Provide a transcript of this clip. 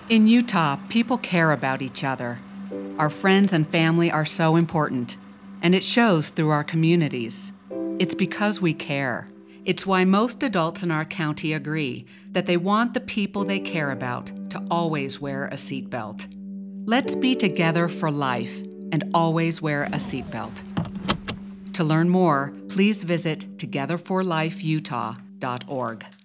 In Utah, people care about each other. Our friends and family are so important, and it shows through our communities. It's because we care. It's why most adults in our county agree that they want the people they care about to always wear a seatbelt. Let's be together for life and always wear a seatbelt. To learn more, please visit togetherforlifeutah.org.